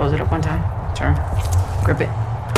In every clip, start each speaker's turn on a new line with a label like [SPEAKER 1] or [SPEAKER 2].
[SPEAKER 1] Close it up one time. Turn. Grip it.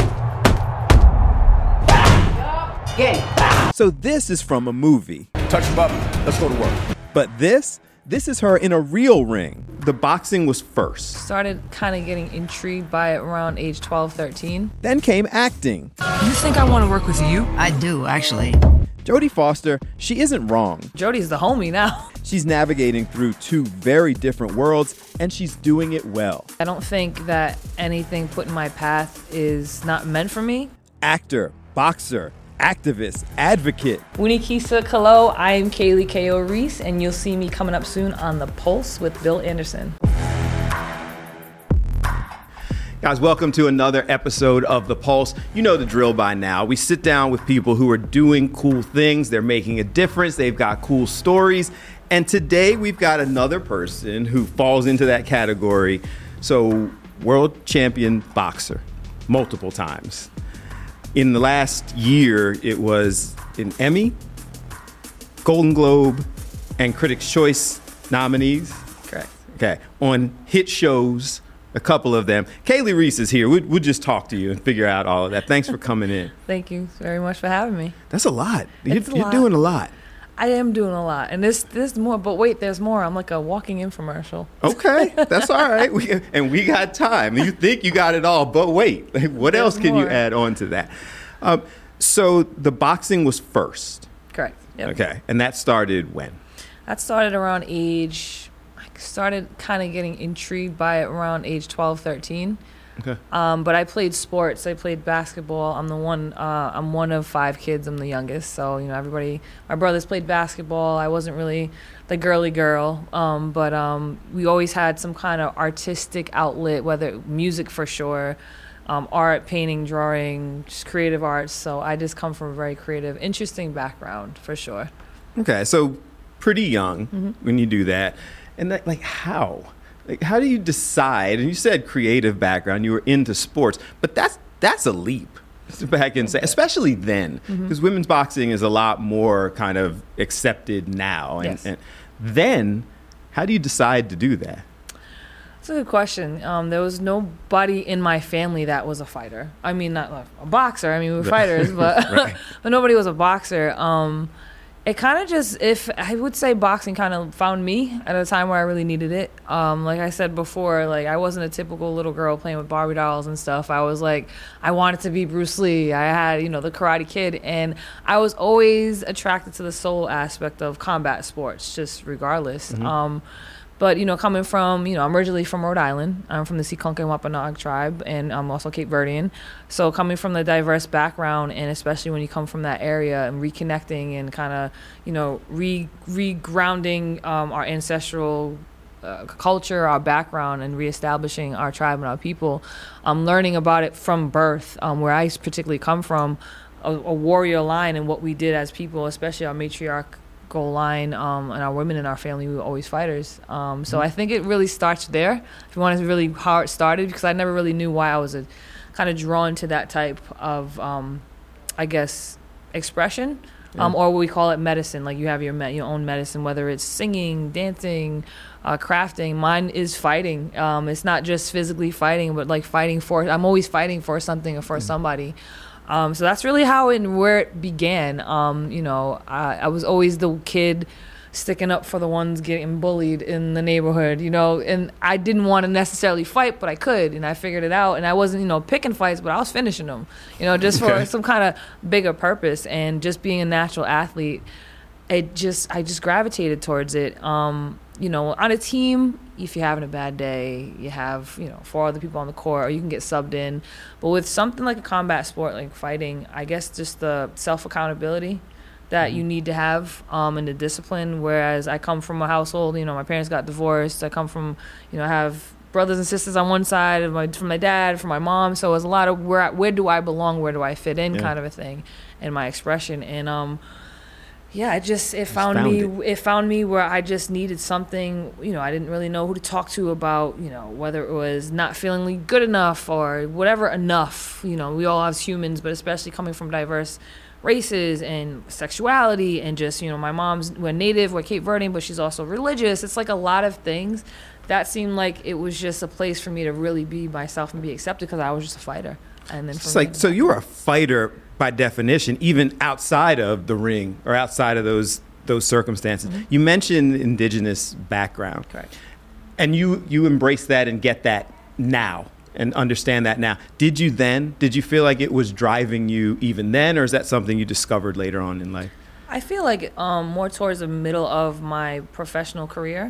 [SPEAKER 1] Game.
[SPEAKER 2] So this is from a movie.
[SPEAKER 3] Touch the button. Let's go to work.
[SPEAKER 2] But this is her in a real ring. The boxing was first.
[SPEAKER 4] Started kind of getting intrigued by it around age 12, 13.
[SPEAKER 2] Then came acting.
[SPEAKER 5] You think I want to work with you?
[SPEAKER 1] I do, actually.
[SPEAKER 2] Jodie Foster, she isn't wrong.
[SPEAKER 4] Jodie's the homie now.
[SPEAKER 2] She's navigating through two very different worlds, and she's doing it well.
[SPEAKER 4] I don't think that anything put in my path is not meant for me.
[SPEAKER 2] Actor, boxer, activist, advocate.
[SPEAKER 4] Wunikisa Kalo, I'm Kaylee K.O. Reese, and you'll see me coming up soon on The Pulse with Bill Anderson.
[SPEAKER 2] Guys, welcome to another episode of The Pulse. You know the drill by now. We sit down with people who are doing cool things. They're making a difference. They've got cool stories. And today we've got another person who falls into that category. So, world champion boxer, multiple times. In the last year, it was an Emmy, Golden Globe, and Critics' Choice nominees.
[SPEAKER 4] Correct.
[SPEAKER 2] Okay, on hit shows, a couple of them. Kaylee Reese is here. We'll just talk to you and figure out all of that. Thanks for coming in.
[SPEAKER 4] Thank you very much for having me.
[SPEAKER 2] That's a lot.
[SPEAKER 4] It's a
[SPEAKER 2] You're
[SPEAKER 4] lot.
[SPEAKER 2] doing a lot.
[SPEAKER 4] I am doing a lot, and there's more, but wait, there's more. I'm like a walking infomercial.
[SPEAKER 2] Okay, that's all right. We got time. You think you got it all, but wait. What
[SPEAKER 4] There's
[SPEAKER 2] else can you
[SPEAKER 4] more.
[SPEAKER 2] add on to that? So the boxing was first.
[SPEAKER 4] Correct. Yep.
[SPEAKER 2] Okay, and that started when?
[SPEAKER 4] That started around I started kind of getting intrigued by it around age 12, 13.
[SPEAKER 2] Okay.
[SPEAKER 4] But I played sports. I played basketball. I'm one of 5 kids. I'm the youngest. So, my brothers played basketball. I wasn't really the girly girl. But we always had some kind of artistic outlet, whether music for sure, art, painting, drawing, just creative arts. So I just come from a very creative, interesting background for sure.
[SPEAKER 2] Okay, so pretty young when you do that. And how? How do you decide? And you said creative background, you were into sports, but that's a leap back in, especially then, because women's boxing is a lot more kind of accepted now. And,
[SPEAKER 4] Yes.
[SPEAKER 2] and then, how do you decide to do that?
[SPEAKER 4] That's a good question. There was nobody in my family that was a fighter. I mean, not a boxer. I mean, we were fighters, but
[SPEAKER 2] Right.
[SPEAKER 4] but nobody was a boxer. It kind of I would say boxing kind of found me at a time where I really needed it. Like I said before, I wasn't a typical little girl playing with Barbie dolls and stuff. I was I wanted to be Bruce Lee. I had, the Karate Kid, and I was always attracted to the soul aspect of combat sports, just regardless. But, coming from, I'm originally from Rhode Island. I'm from the Seekonk and Wampanoag tribe, and I'm also Cape Verdean. So coming from the diverse background, and especially when you come from that area and reconnecting and kind of, regrounding our ancestral culture, our background, and reestablishing our tribe and our people, learning about it from birth, where I particularly come from, a warrior line and what we did as people, especially our matriarch line, and our women in our family, we were always fighters. So I think it really starts there. If you want to really how it started, because I never really knew why I was kind of drawn to that type of, expression, or we call it medicine. Like you have your own medicine, whether it's singing, dancing, crafting. Mine is fighting. It's not just physically fighting, but I'm always fighting for something or for somebody. So that's really how and where it began. I was always the kid sticking up for the ones getting bullied in the neighborhood, and I didn't want to necessarily fight, but I could, and I figured it out. And I wasn't, picking fights, but I was finishing them, just for some kind of bigger purpose. And just being a natural athlete, I just gravitated towards it. On a team, if you're having a bad day, you have, 4 other people on the court, or you can get subbed in. But with something like a combat sport, like fighting, I guess just the self-accountability that you need to have, and the discipline. Whereas I come from a household, my parents got divorced. I come from, I have brothers and sisters on one side, from my dad, from my mom. So it was a lot of where do I belong, where do I fit in kind of a thing in my expression. And it found me where I just needed something. I didn't really know who to talk to about, whether it was not feeling good enough or whatever enough. We all as humans, but especially coming from diverse races and sexuality and just, my mom's we're native, we're Cape Verdean, but she's also religious. It's like a lot of things that seemed like it was just a place for me to really be myself and be accepted because I was just a fighter. And then
[SPEAKER 2] It's like, so you were a fighter by definition, even outside of the ring or outside of those circumstances.
[SPEAKER 4] Mm-hmm.
[SPEAKER 2] You mentioned indigenous background.
[SPEAKER 4] Correct.
[SPEAKER 2] And you embrace that and get that now and understand that now. Did you feel like it was driving you even then, or is that something you discovered later on in life?
[SPEAKER 4] I feel like more towards the middle of my professional career,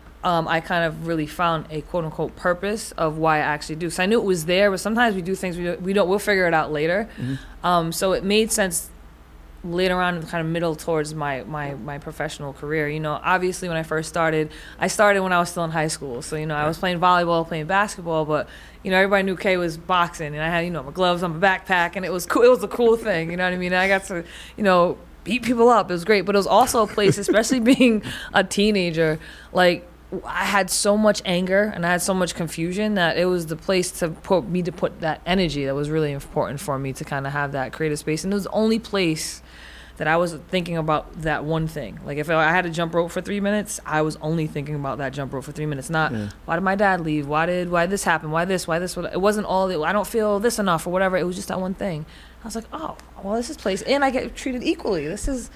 [SPEAKER 4] I kind of really found a quote unquote purpose of why I actually do. So I knew it was there, but sometimes we do things we'll figure it out later. Mm-hmm. So it made sense later on in the kind of middle towards my professional career. Obviously when I first started, I started when I was still in high school. So, I was playing volleyball, playing basketball, but, everybody knew Kay was boxing, and I had, my gloves on my backpack, and it was cool. It was a cool thing, you know what I mean? And I got to, beat people up. It was great, but it was also a place, especially being a teenager, like, I had so much anger and I had so much confusion that it was the place to put that energy that was really important for me to kind of have that creative space. And it was the only place that I was thinking about that one thing. Like if I had to jump rope for 3 minutes, I was only thinking about that jump rope for 3 minutes. Not why did my dad leave? Why this happen? Why this? It wasn't all. I don't feel this enough or whatever. It was just that one thing. I was like, oh, well, this is place, and I get treated equally. It's nice.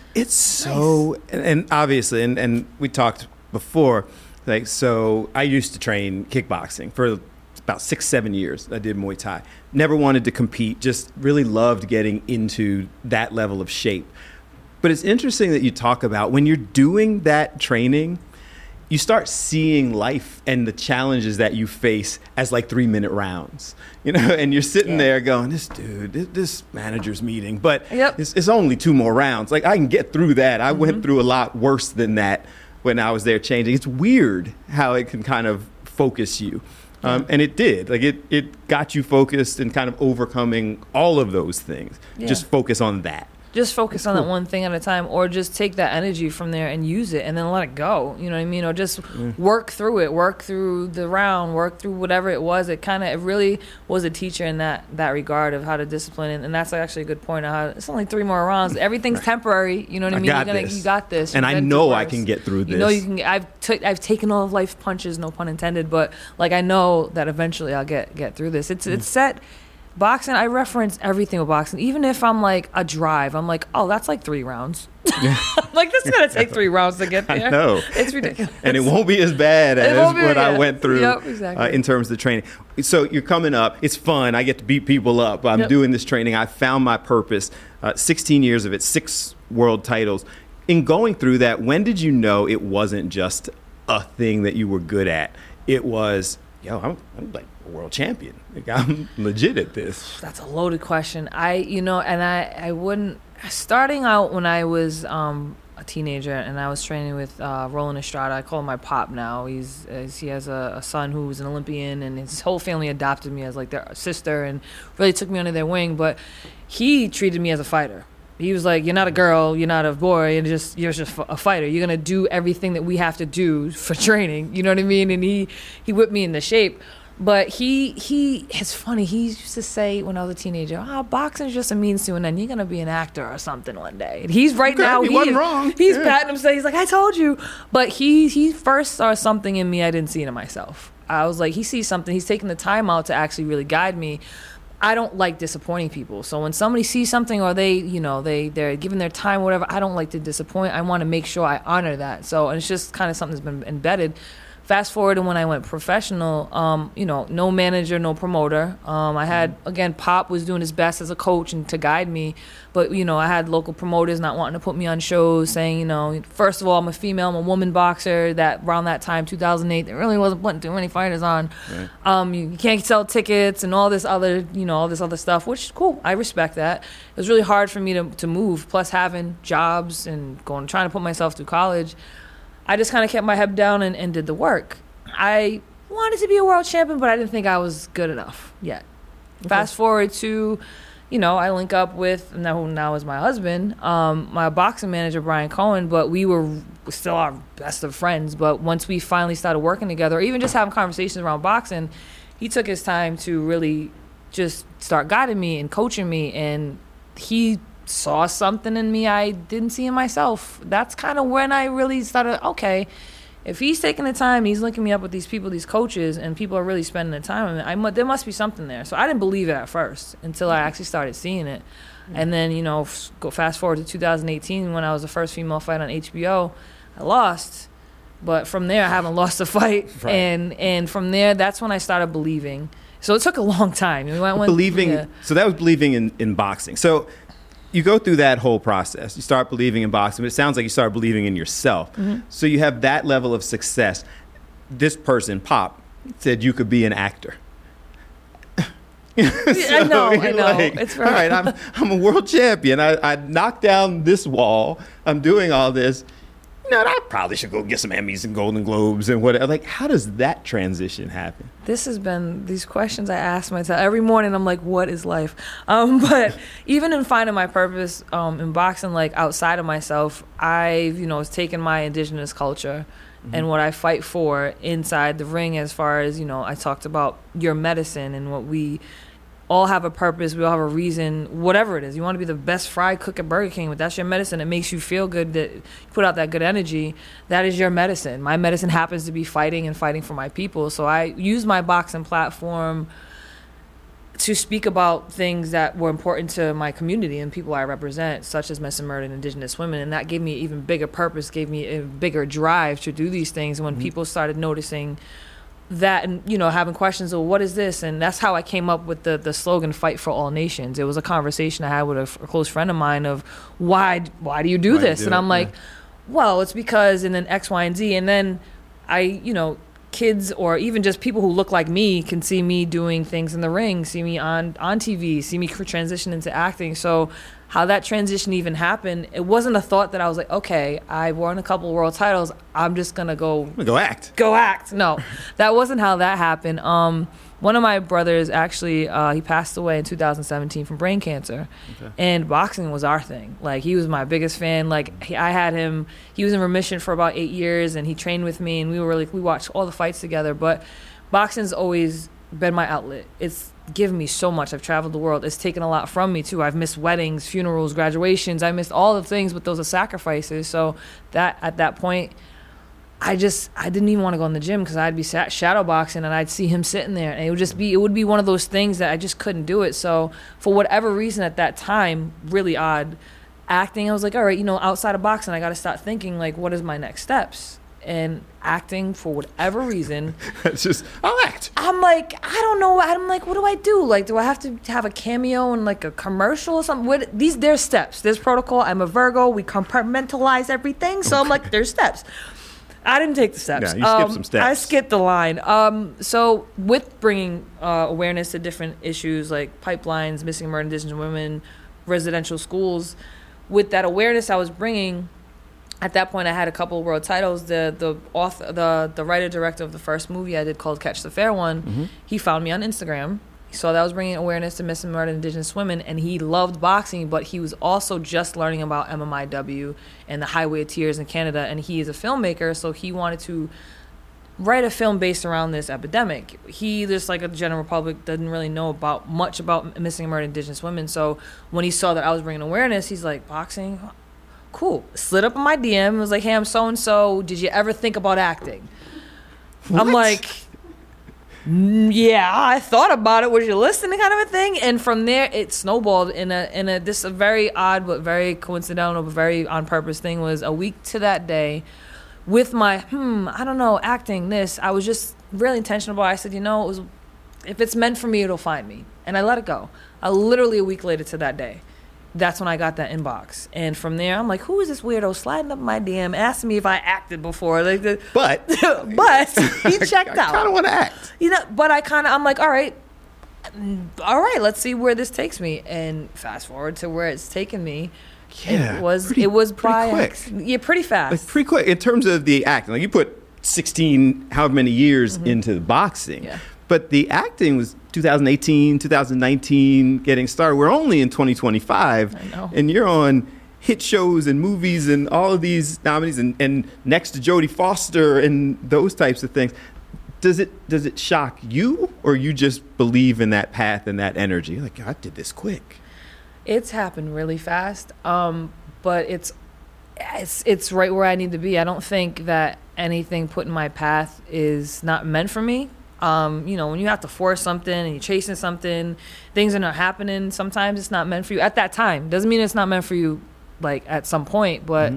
[SPEAKER 2] So, and obviously, and we talked before. Like, so I used to train kickboxing for about 6-7 years. I did Muay Thai. Never wanted to compete, just really loved getting into that level of shape. But it's interesting that you talk about when you're doing that training, you start seeing life and the challenges that you face as like 3-minute rounds, and you're sitting there going, this manager's meeting, but it's only 2 more rounds. Like I can get through that. I went through a lot worse than that when I was there changing. It's weird how it can kind of focus you. And it did. Like it got you focused and kind of overcoming all of those things. Yeah. Just focus on that.
[SPEAKER 4] Just focus on that one thing at a time, or just take that energy from there and use it and then let it go. You know what I mean? Or just work through it, work through the round, work through whatever it was. It really was a teacher in that regard of how to discipline. And that's actually a good point of how it's only 3 more rounds. Everything's temporary. You know what I mean? You got this.
[SPEAKER 2] And I know I can get through this.
[SPEAKER 4] You can. I've taken all of life punches, no pun intended, but like I know that eventually I'll get through this. It's set. Boxing, I reference everything with boxing. Even if I'm like a drive, I'm like, oh, that's like 3 rounds. Like, this is going to take 3 rounds to get there.
[SPEAKER 2] I know.
[SPEAKER 4] It's ridiculous.
[SPEAKER 2] And it won't be as bad as what I went through
[SPEAKER 4] exactly.
[SPEAKER 2] In terms of the training. So you're coming up. It's fun. I get to beat people up. I'm doing this training. I found my purpose. 16 years of it, 6 world titles. In going through that, when did you know it wasn't just a thing that you were good at? It was, I'm like a world champion. Like, I'm legit at this.
[SPEAKER 4] That's a loaded question. I wouldn't. Starting out when I was a teenager and I was training with Roland Estrada. I call him my pop now. He has a son who's an Olympian, and his whole family adopted me as like their sister and really took me under their wing. But he treated me as a fighter. He was like, you're not a girl, you're not a boy, you're just a fighter. You're going to do everything that we have to do for training. You know what I mean? And he whipped me into shape. But it's funny. He used to say when I was a teenager, boxing's just a means to an end. You're going to be an actor or something one day. And he's now.
[SPEAKER 2] He wasn't wrong.
[SPEAKER 4] He's patting himself. He's like, I told you. But he first saw something in me I didn't see in myself. I was like, he sees something. He's taking the time out to actually really guide me. I don't like disappointing people. So when somebody sees something or they're giving their time or whatever, I don't like to disappoint. I want to make sure I honor that. So and it's just kind of something that's been embedded. Fast forward to when I went professional, no manager, no promoter. I had, again, Pop was doing his best as a coach and to guide me. But, I had local promoters not wanting to put me on shows, saying, first of all, I'm a female, I'm a woman boxer. That around that time, 2008, there really wasn't putting too many fighters on. Right. You can't sell tickets and all this other stuff, which is cool. I respect that. It was really hard for me to move, plus having jobs and trying to put myself through college. I just kind of kept my head down and did the work. I wanted to be a world champion, but I didn't think I was good enough yet. Okay. Fast forward to, I link up with, now is my husband, my boxing manager, Brian Cohen, but we were still our best of friends. But once we finally started working together, or even just having conversations around boxing, he took his time to really just start guiding me and coaching me, and he saw something in me I didn't see in myself. That's kind of when I really started, okay, if he's taking the time, he's linking me up with these people, these coaches, and people are really spending the time on it, there must be something there. So I didn't believe it at first until I actually started seeing it. And then, go fast forward to 2018 when I was the first female fight on HBO. I lost. But from there, I haven't lost a fight. Right. And from there, that's when I started believing. So it took a long time.
[SPEAKER 2] So that was believing in boxing. So you go through that whole process. You start believing in boxing, but it sounds like you start believing in yourself. Mm-hmm. So you have that level of success. This person, Pop, said you could be an actor.
[SPEAKER 4] I know.
[SPEAKER 2] It's all right. I'm a world champion. I knocked down this wall. I'm doing all this. I probably should go get some Emmys and Golden Globes and whatever. Like, how does that transition happen?
[SPEAKER 4] This has been these questions I ask myself every morning. I'm like, what is life? But even in finding my purpose in boxing, like outside of myself, I've taken my indigenous culture and what I fight for inside the ring. As far as I talked about your medicine and what we all have a purpose. We all have a reason, whatever it is. You want to be the best fried cook at Burger King, but that's your medicine. It makes you feel good, that you put out that good energy. That is your medicine. My medicine happens to be fighting for my people. So I use my boxing platform to speak about things that were important to my community and people I represent, such as missing, murdered, and indigenous women. And that gave me an even bigger purpose, gave me a bigger drive to do these things. And when people started noticing that and having questions of what is this, and that's how I came up with the slogan "Fight for All Nations." It was a conversation I had with a close friend of mine of why do you do this? And I'm like, well, it's because, and then X, Y, and Z, and then kids or even just people who look like me can see me doing things in the ring, see me on TV, see me transition into acting. So how that transition even happened, it wasn't a thought that I was like, okay, I won a couple of world titles, I'm just gonna go
[SPEAKER 2] act.
[SPEAKER 4] No, that wasn't how that happened. One of my brothers actually, he passed away in 2017 from brain cancer. Okay. And boxing was our thing. Like, he was my biggest fan. Like, I had him, he was in remission for about 8 years, and he trained with me, and we watched all the fights together. But boxing's always been my outlet. It's given me so much. I've traveled the world. It's taken a lot from me too. I've missed weddings, funerals, graduations. I missed all the things, but those are sacrifices. So that at that point, I didn't even want to go in the gym because I'd be shadow boxing and I'd see him sitting there, and it would be one of those things that I just couldn't do it. So for whatever reason at that time, really odd, acting, I was like, all right, outside of boxing, I got to start thinking like, what is my next steps? And acting, for whatever reason,
[SPEAKER 2] it's just, I'll act.
[SPEAKER 4] I'm like, I don't know. I'm like, what do I do? Like, do I have to have a cameo in like a commercial or something? There's steps. There's protocol. I'm a Virgo. We compartmentalize everything. So I'm like, there's steps. I didn't take the steps.
[SPEAKER 2] Yeah, you skipped some steps.
[SPEAKER 4] I skipped the line. So with bringing awareness to different issues like pipelines, missing and murdered indigenous women, residential schools, with that awareness I was bringing, at that point I had a couple of world titles. The writer director of the first movie I did called Catch the Fair One, he found me on Instagram. He saw that I was bringing awareness to missing and murdered indigenous women, and he loved boxing, but he was also just learning about MMIW and the Highway of Tears in Canada, and he is a filmmaker, so he wanted to write a film based around this epidemic. He, just like a general public, doesn't really know much about missing and murdered indigenous women, so when he saw that I was bringing awareness, he's like, boxing? Cool. Slid up in my DM and was like, hey, I'm so-and-so. Did you ever think about acting? What? I'm like, yeah, I thought about it. Was you listening, kind of a thing? And from there, it snowballed in a very odd but very coincidental but very on purpose thing. Was a week to that day with my, I don't know, acting this. I was just really intentional. I said, if it's meant for me, it'll find me. And I let it go. Literally a week later to that day, that's when I got that inbox. And from there, I'm like, who is this weirdo sliding up my DM, asking me if I acted before?
[SPEAKER 2] But
[SPEAKER 4] he checked out.
[SPEAKER 2] I kind of want to act.
[SPEAKER 4] But I'm like, all right, let's see where this takes me. And fast forward to where it's taken me.
[SPEAKER 2] Yeah,
[SPEAKER 4] it was
[SPEAKER 2] pretty quick.
[SPEAKER 4] Yeah, pretty fast.
[SPEAKER 2] Like, pretty quick in terms of the acting. Like, you put 16, however many years into the boxing. Yeah. But the acting was 2018, 2019 getting started. We're only in 2025.
[SPEAKER 4] I know.
[SPEAKER 2] And you're on hit shows and movies and all of these nominees and next to Jodie Foster and those types of things. Does it shock you, or you just believe in that path and that energy? You're like, I did this quick.
[SPEAKER 4] It's happened really fast, but it's right where I need to be. I don't think that anything put in my path is not meant for me. When you have to force something and you're chasing something, things are not happening. Sometimes it's not meant for you at that time. Doesn't mean it's not meant for you, like at some point. But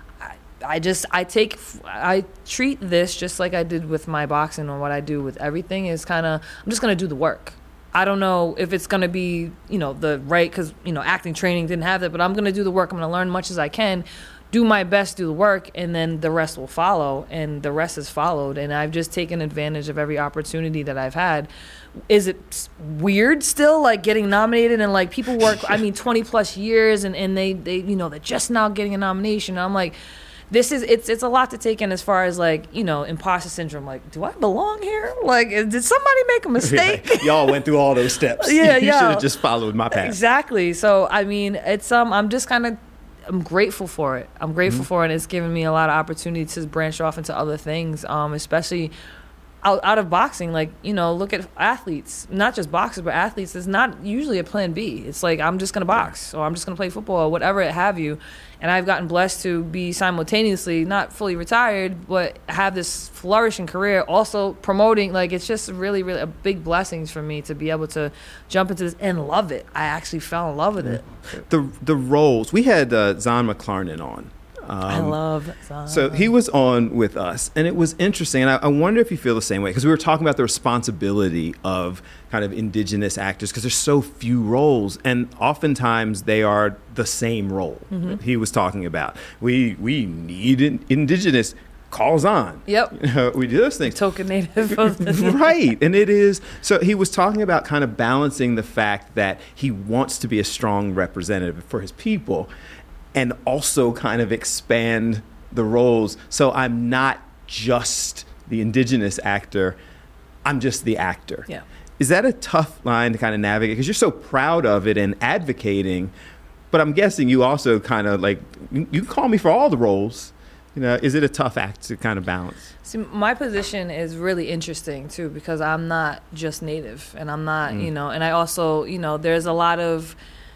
[SPEAKER 4] I treat this just like I did with my boxing, or what I do with everything is kind of, I'm just gonna do the work. I don't know if it's going to be, the right, because, acting training didn't have that, but I'm going to do the work. I'm going to learn as much as I can, do my best, do the work, and then the rest will follow, and the rest has followed. And I've just taken advantage of every opportunity that I've had. Is it weird still, like getting nominated and like people work, 20 plus years and they they're just now getting a nomination. And I'm like, it's a lot to take in as far as like, imposter syndrome. Like, do I belong here? Like, did somebody make a mistake?
[SPEAKER 2] Yeah, y'all went through all those steps.
[SPEAKER 4] Yeah,
[SPEAKER 2] you should have just followed my path.
[SPEAKER 4] Exactly. So, it's, I'm just kind of, I'm grateful for it. I'm grateful for it. It's given me a lot of opportunity to branch off into other things, especially out of boxing. Like, look at athletes, not just boxers, but athletes. It's not usually a plan B. It's like, I'm just going to box, or I'm just going to play football, or whatever it have you. And I've gotten blessed to be simultaneously not fully retired, but have this flourishing career, also promoting. Like, it's just really, really a big blessings for me to be able to jump into this and love it. I actually fell in love with it.
[SPEAKER 2] The roles, we had Zahn McClarnon on.
[SPEAKER 4] I love Zahn.
[SPEAKER 2] So he was on with us, and it was interesting. And I wonder if you feel the same way, because we were talking about the responsibility of kind of indigenous actors, because there's so few roles, and oftentimes they are the same role that he was talking about. We need indigenous. Calls on.
[SPEAKER 4] Yep.
[SPEAKER 2] We do those things.
[SPEAKER 4] Token native of the
[SPEAKER 2] right. And it is. So he was talking about kind of balancing the fact that he wants to be a strong representative for his people, and also kind of expand the roles. So I'm not just the indigenous actor, I'm just the actor.
[SPEAKER 4] Yeah.
[SPEAKER 2] Is that a tough line to kind of navigate? Because you're so proud of it and advocating, but I'm guessing you also kind of like, you can call me for all the roles. Is it a tough act to kind of balance?
[SPEAKER 4] See, my position is really interesting too, because I'm not just Native, and I'm not, and I also, there's a lot of,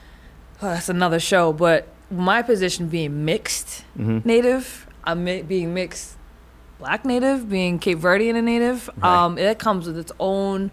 [SPEAKER 4] that's another show, but my position being mixed Native, I'm being mixed Black Native, being Cape Verdean and Native, right. It comes with its own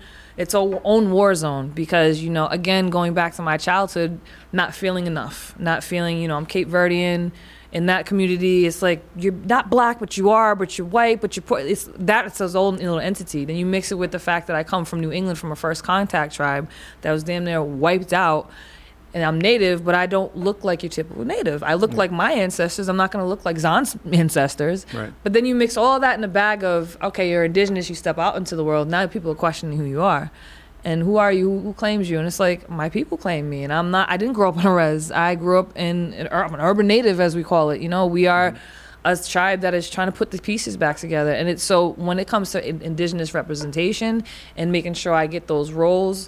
[SPEAKER 4] war zone, because, again, going back to my childhood, not feeling enough, not feeling, I'm Cape Verdean. In that community, it's like, you're not Black, but you are, but you're white, but you're poor. It's its own little entity. Then you mix it with the fact that I come from New England, from a first contact tribe that was damn near wiped out. And I'm Native, but I don't look like your typical Native. I look like my ancestors. I'm not going to look like Zahn's ancestors.
[SPEAKER 2] Right.
[SPEAKER 4] But then you mix all that in a bag of, okay, you're indigenous, you step out into the world. Now people are questioning who you are. And who are you? Who claims you? And it's like, my people claim me. And I didn't grow up in a res. I grew up in an urban Native, as we call it. We are a tribe that is trying to put the pieces back together. And it's so, when it comes to indigenous representation and making sure I get those roles,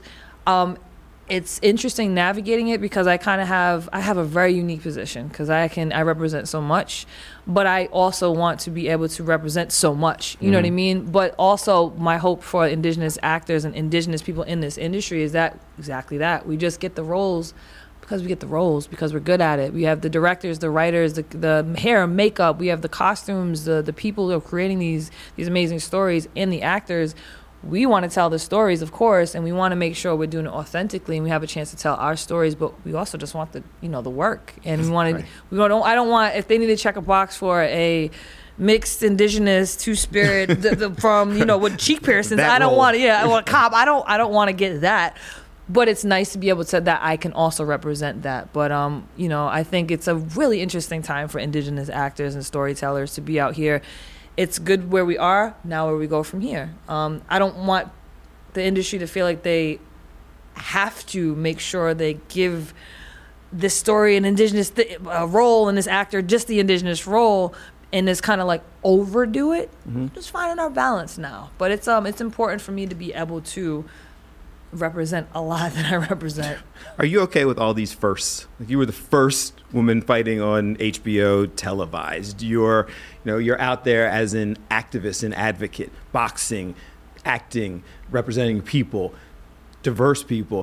[SPEAKER 4] it's interesting navigating it, because I have a very unique position, because I represent so much, but I also want to be able to represent so much, you know what I mean? But also, my hope for indigenous actors and indigenous people in this industry is that exactly that. We just get the roles because we're good at it. We have the directors, the writers, the hair and makeup, we have the costumes, the people who are creating these amazing stories, and the actors. We want to tell the stories, of course, and we want to make sure we're doing it authentically, and we have a chance to tell our stories. But we also just want the work, and we want to. Right. I don't want, if they need to check a box for a mixed indigenous two-spirit from with cheek piercings. I don't want to. Yeah, I want a cop. I don't want to get that. But it's nice to be able to say that I can also represent that. But I think it's a really interesting time for indigenous actors and storytellers to be out here. It's good where we are, now where we go from here. I don't want the industry to feel like they have to make sure they give this story an indigenous role, and this actor just the indigenous role, and just kind of like overdo it. Just finding our balance now. But it's important for me to be able to represent a lot that I represent.
[SPEAKER 2] Are you okay with all these firsts? Like, you were the first woman fighting on HBO televised. You're out there as an activist and advocate, boxing, acting, representing people, diverse people.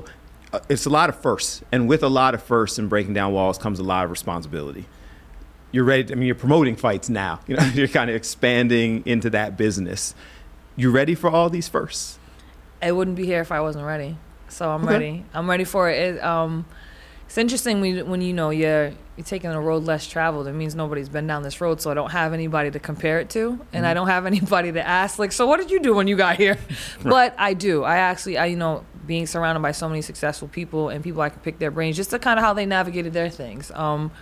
[SPEAKER 2] it's a lot of firsts, and with a lot of firsts and breaking down walls comes a lot of responsibility. You're ready. You're promoting fights now. You're kind of expanding into that business. You ready for all these firsts?
[SPEAKER 4] I wouldn't be here if I wasn't ready. So I'm ready. I'm ready for it. It's interesting when you're taking a road less traveled. It means nobody's been down this road, so I don't have anybody to compare it to, and I don't have anybody to ask, like, so what did you do when you got here? But I do. I being surrounded by so many successful people and people I can pick their brains just to kind of how they navigated their things.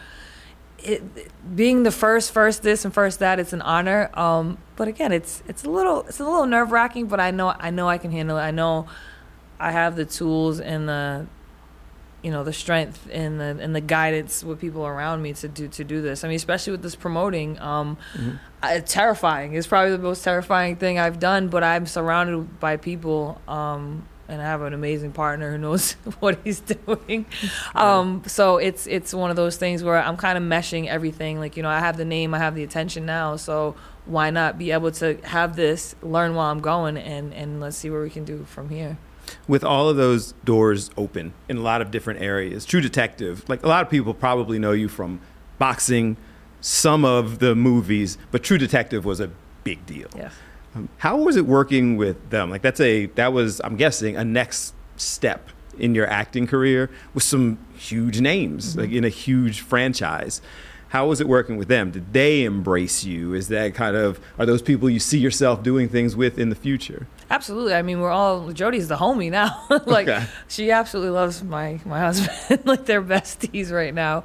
[SPEAKER 4] Being the first this and first that, it's an honor. But again, it's a little nerve wracking, but I know I can handle it. I know I have the tools and the strength and the guidance with people around me to do this. I mean, especially with this promoting, it's terrifying. It's probably the most terrifying thing I've done, but I'm surrounded by people, and I have an amazing partner who knows what he's doing. So it's one of those things where I'm kind of meshing everything. Like, I have the name, I have the attention now, so why not be able to have this, learn while I'm going, and let's see what we can do from here.
[SPEAKER 2] With all of those doors open in a lot of different areas, True Detective, like a lot of people probably know you from boxing, some of the movies, but True Detective was a big deal.
[SPEAKER 4] Yes.
[SPEAKER 2] How was it working with them? Like that was, I'm guessing, a next step in your acting career with some huge names, like in a huge franchise. How was it working with them? Did they embrace you? Is that are those people you see yourself doing things with in the future?
[SPEAKER 4] Absolutely. I mean, Jodie's the homie now. She absolutely loves my husband. Like, they're besties right now.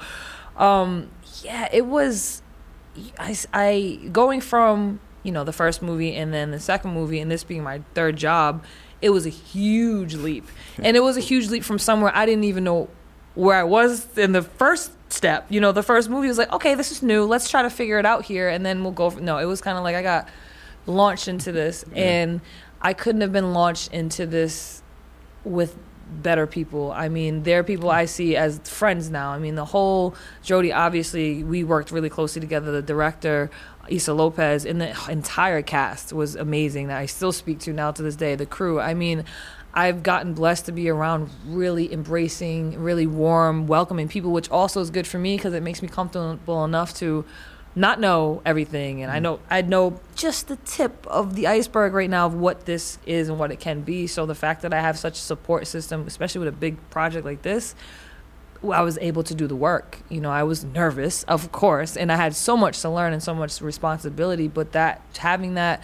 [SPEAKER 4] It was, I going from, the first movie and then the second movie and this being my third job, it was a huge leap. And it was a huge leap from somewhere I didn't even know where I was in the first step. The first movie was like, okay, this is new. Let's try to figure it out here, and then we'll go. No, it was kind of like I got launched into this, and I couldn't have been launched into this with better people. I mean, they're people I see as friends now. I mean, the whole Jodie, obviously, we worked really closely together. The director, Issa Lopez, and the entire cast was amazing that I still speak to now to this day. The crew. I mean, I've gotten blessed to be around really embracing, really warm, welcoming people, which also is good for me because it makes me comfortable enough to not know everything. And I know just the tip of the iceberg right now of what this is and what it can be. So the fact that I have such a support system, especially with a big project like this, I was able to do the work. I was nervous, of course, and I had so much to learn and so much responsibility, but having those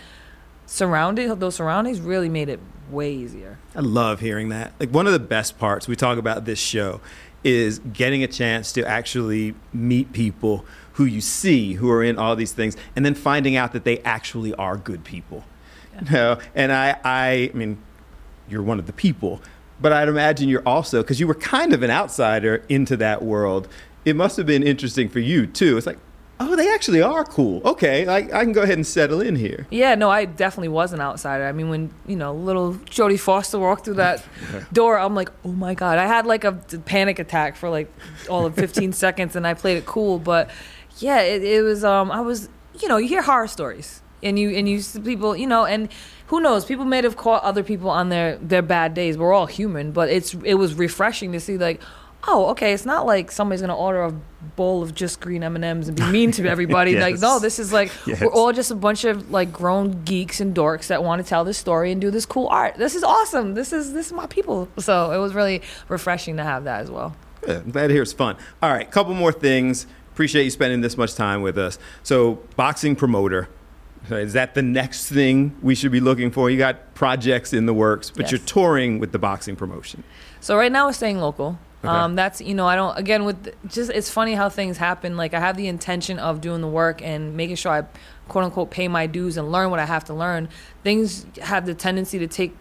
[SPEAKER 4] surroundings really made it way easier.
[SPEAKER 2] I love hearing that. Like, one of the best parts we talk about this show is getting a chance to actually meet people who you see who are in all these things, and then finding out that they actually are good people. Yeah. And I mean, you're one of the people, but I'd imagine you're also, because you were kind of an outsider into that world, it must have been interesting for you too. It's like, oh, they actually are cool. Okay, I can go ahead and settle in here.
[SPEAKER 4] Yeah, no, I definitely was an outsider. I mean, when, little Jodie Foster walked through that door, I'm like, oh my God. I had like a panic attack for like all of 15 seconds, and I played it cool. But yeah, it was, I was, you hear horror stories, and you see people, and who knows, people may have caught other people on their bad days. We're all human, but it was refreshing to see, like, oh, okay, it's not like somebody's going to order a bowl of just green M&Ms and be mean to everybody.
[SPEAKER 2] Yes.
[SPEAKER 4] Like, no, this is like,
[SPEAKER 2] yes.
[SPEAKER 4] We're all just a bunch of like grown geeks and dorks that want to tell this story and do this cool art. This is awesome. This is my people. So it was really refreshing to have that as well.
[SPEAKER 2] Good. I'm glad to hear it's fun. All right, couple more things. Appreciate you spending this much time with us. So, boxing promoter. Is that the next thing we should be looking for? You got projects in the works, but
[SPEAKER 4] Yes.
[SPEAKER 2] You're touring with the boxing promotion.
[SPEAKER 4] So right now we're staying local.
[SPEAKER 2] Okay.
[SPEAKER 4] That's, I don't, again, it's funny how things happen. Like, I have the intention of doing the work and making sure I, quote unquote, pay my dues and learn what I have to learn. Things have the tendency to take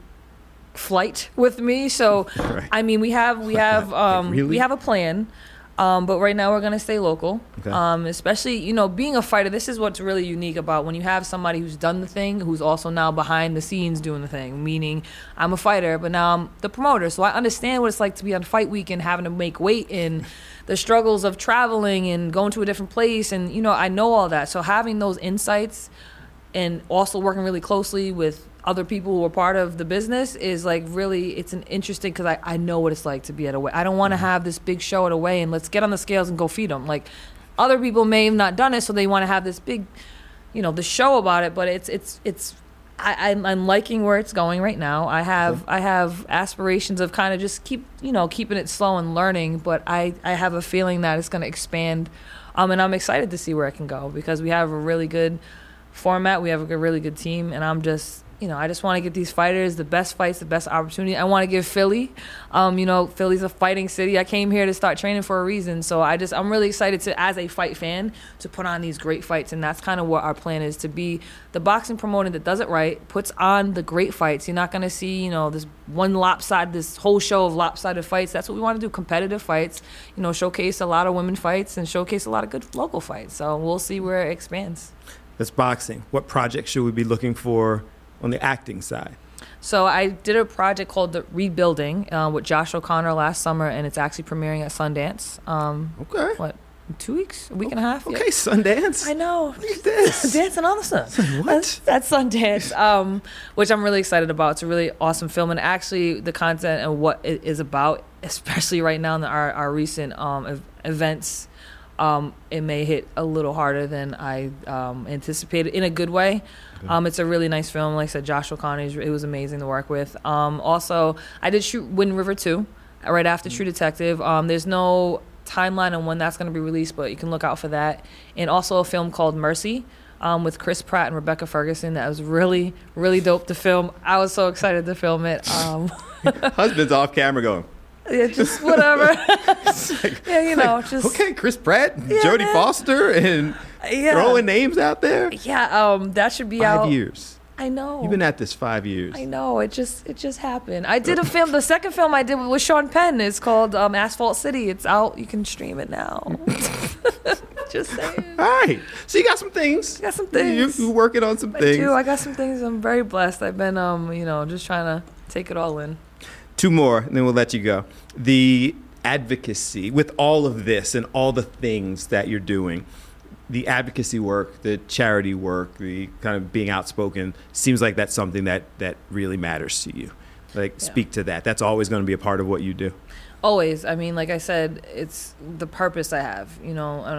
[SPEAKER 4] flight with me. So,
[SPEAKER 2] Right.
[SPEAKER 4] I mean, we have
[SPEAKER 2] Really?
[SPEAKER 4] we have a plan. But right now we're going to stay local.
[SPEAKER 2] Okay.
[SPEAKER 4] Especially, being a fighter, this is what's really unique about when you have somebody who's done the thing, who's also now behind the scenes doing the thing, meaning I'm a fighter, but now I'm the promoter. So I understand what it's like to be on fight week and having to make weight and the struggles of traveling and going to a different place. And, I know all that. So having those insights and also working really closely with other people who are part of the business is like really, it's an interesting, because I know what it's like to be at a weigh. I don't want to have this big show at a weigh and let's get on the scales and go feed them. Like other people may have not done it, so they want to have this big, the show about it. But I'm liking where it's going right now. I have aspirations of kind of just keeping it slow and learning, but I have a feeling that it's going to expand, and I'm excited to see where it can go because we have a really good format. We have a really good team, and I'm just I just want to get these fighters the best fights, the best opportunity. I want to give Philly, Philly's a fighting city. I came here to start training for a reason. So I'm really excited to, as a fight fan, to put on these great fights. And that's kind of what our plan is, to be the boxing promoter that does it right, puts on the great fights. You're not going to see, this whole show of lopsided fights. That's what we want to do, competitive fights, showcase a lot of women fights and showcase a lot of good local fights. So we'll see where it expands.
[SPEAKER 2] That's boxing. What projects should we be looking for on the acting side?
[SPEAKER 4] So I did a project called The Rebuilding with Josh O'Connor last summer, and it's actually premiering at Sundance.
[SPEAKER 2] Okay.
[SPEAKER 4] What, 2 weeks? A week and a half?
[SPEAKER 2] Okay,
[SPEAKER 4] Yeah.
[SPEAKER 2] Sundance.
[SPEAKER 4] I know.
[SPEAKER 2] Look at this.
[SPEAKER 4] Dancing on the sun.
[SPEAKER 2] What?
[SPEAKER 4] That's Sundance, which I'm really excited about. It's a really awesome film, and actually the content and what it is about, especially right now in our recent events, it may hit a little harder than I anticipated in a good way. It's a really nice film. Like I said, Josh O'Connor, it was amazing to work with. Also, I did shoot Wind River 2 right after True Detective. There's no timeline on when that's going to be released, but you can look out for that. And also a film called Mercy with Chris Pratt and Rebecca Ferguson. That was really, really dope to film. I was so excited to film it.
[SPEAKER 2] Husband's off camera going,
[SPEAKER 4] yeah, just whatever. Just
[SPEAKER 2] okay, Chris Pratt,
[SPEAKER 4] Yeah,
[SPEAKER 2] Jodie
[SPEAKER 4] man.
[SPEAKER 2] Foster, and throwing names out there.
[SPEAKER 4] Yeah, that should be out.
[SPEAKER 2] 5 years.
[SPEAKER 4] I know.
[SPEAKER 2] You've been at this 5 years.
[SPEAKER 4] I know. It just happened. I did a film. The second film I did with Sean Penn is called Asphalt City. It's out. You can stream it now. Just saying.
[SPEAKER 2] All right. So you got some things.
[SPEAKER 4] Got some things.
[SPEAKER 2] You're working on some
[SPEAKER 4] I
[SPEAKER 2] things.
[SPEAKER 4] do. I got some things. I'm very blessed. I've been just trying to take it all in.
[SPEAKER 2] 2 more, and then we'll let you go. The advocacy, with all of this and all the things that you're doing, the advocacy work, the charity work, the kind of being outspoken, seems like that's something that really matters to you. Speak to that. That's always going to be a part of what you do.
[SPEAKER 4] Always. I mean, like I said, it's the purpose I have, and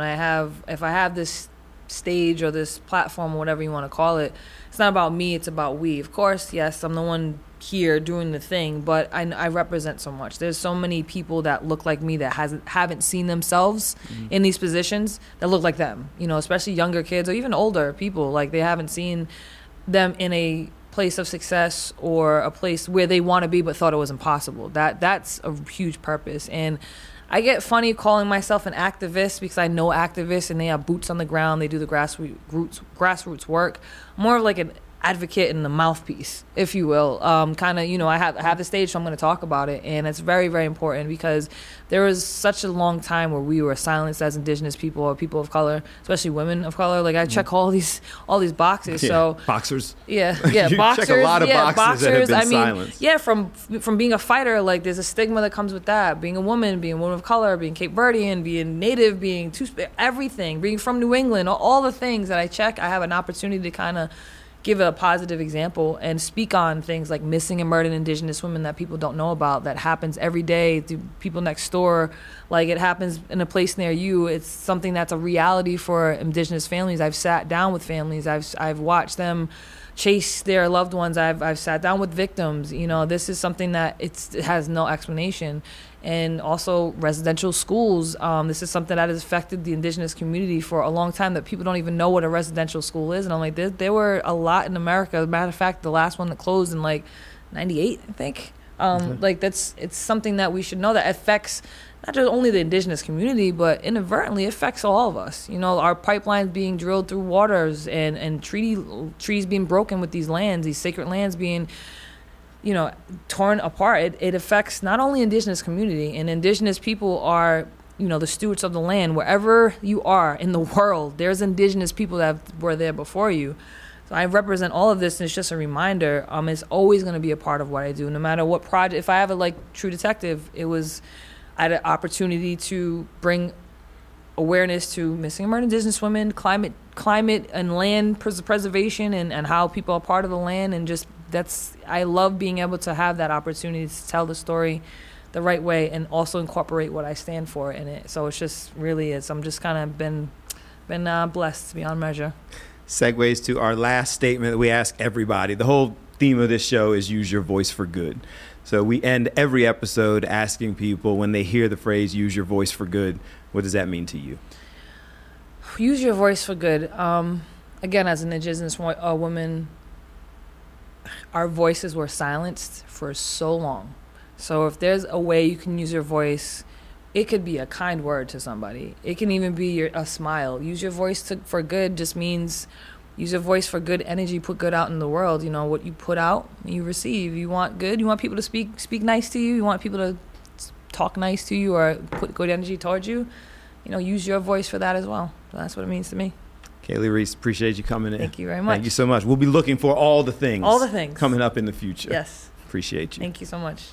[SPEAKER 4] if I have this stage or this platform or whatever you want to call it, it's not about me, it's about we. Of course, yes, I'm the one here doing the thing, but I represent so much. There's so many people that look like me that haven't seen themselves in these positions that look like them, especially younger kids or even older people. Like, they haven't seen them in a place of success or a place where they want to be but thought it was impossible. That's a huge purpose. And I get funny calling myself an activist because I know activists and they have boots on the ground. They do the grassroots work. More of like an advocate and the mouthpiece, if you will. I have the stage, so I'm going to talk about it. And it's very, very important because there was such a long time where we were silenced as Indigenous people or people of color, especially women of color. Like, I check all these boxes.
[SPEAKER 2] Yeah.
[SPEAKER 4] So
[SPEAKER 2] Boxers.
[SPEAKER 4] Yeah,
[SPEAKER 2] You
[SPEAKER 4] boxers.
[SPEAKER 2] check a lot of
[SPEAKER 4] yeah,
[SPEAKER 2] boxes that have been silenced.
[SPEAKER 4] Yeah, from being a fighter, like, there's a stigma that comes with that. Being a woman of color, being Cape Verdean, being Native, being everything, being from New England, all the things that I check, I have an opportunity to kind of give a positive example and speak on things like missing and murdered Indigenous women that people don't know about, that happens every day to people next door. Like, it happens in a place near you. It's something that's a reality for Indigenous families. I've sat down with families. I've watched them chase their loved ones. I've sat down with victims. This is something that it has no explanation. And also residential schools. This is something that has affected the Indigenous community for a long time, that people don't even know what a residential school is. And I'm like, there were a lot in America. As a matter of fact, the last one that closed in like 98, I think. It's something that we should know that affects not just only the Indigenous community, but inadvertently affects all of us. Our pipelines being drilled through waters and trees being broken with these lands, these sacred lands being torn apart. It affects not only Indigenous community, and Indigenous people are, the stewards of the land. Wherever you are in the world, there's Indigenous people that were there before you. So I represent all of this, and it's just a reminder. It's always going to be a part of what I do, no matter what project. If I have True Detective, I had an opportunity to bring awareness to missing and murdered Indigenous women, climate and land preservation, and how people are part of the land, and just I love being able to have that opportunity to tell the story the right way and also incorporate what I stand for in it. So it's just really I'm just kind of been blessed beyond measure.
[SPEAKER 2] Segues to our last statement that we ask everybody. The whole theme of this show is use your voice for good. So we end every episode asking people, when they hear the phrase use your voice for good, what does that mean to you?
[SPEAKER 4] Use your voice for good. Again, as an Indigenous woman, our voices were silenced for so long. So if there's a way you can use your voice, it could be a kind word to somebody. It can even be a smile. Use your voice for good just means use your voice for good energy, put good out in the world. You know, what you put out, you receive. You want good. You want people to speak nice to you. You want people to talk nice to you or put good energy towards you. You know, use your voice for that as well. So that's what it means to me.
[SPEAKER 2] Kaylee Reese, appreciate you coming in.
[SPEAKER 4] Thank you very much.
[SPEAKER 2] Thank you so much. We'll be looking for all the things.
[SPEAKER 4] All the things.
[SPEAKER 2] Coming up in the future.
[SPEAKER 4] Yes.
[SPEAKER 2] Appreciate you.
[SPEAKER 4] Thank you so much.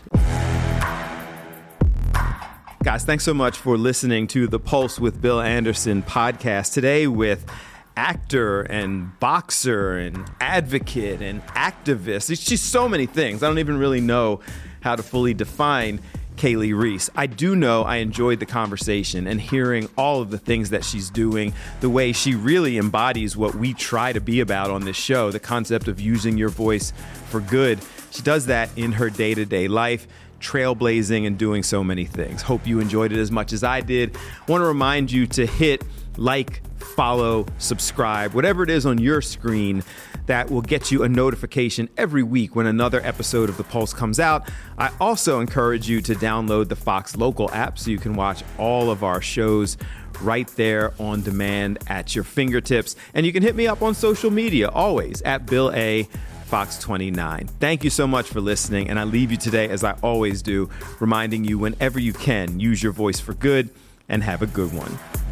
[SPEAKER 2] Guys, thanks so much for listening to the Pulse with Bill Anderson podcast today with actor and boxer and advocate and activist. It's just so many things. I don't even really know how to fully define Kaylee Reese. I do know I enjoyed the conversation and hearing all of the things that she's doing, the way she really embodies what we try to be about on this show, the concept of using your voice for good. She does that in her day-to-day life, trailblazing and doing so many things. Hope you enjoyed it as much as I did. Want to remind you to hit like, follow, subscribe, whatever it is on your screen that will get you a notification every week when another episode of The Pulse comes out. I also encourage you to download the Fox Local app so you can watch all of our shows right there on demand at your fingertips. And you can hit me up on social media, always, at Bill A. Fox 29. Thank you so much for listening, and I leave you today, as I always do, reminding you whenever you can, use your voice for good, and have a good one.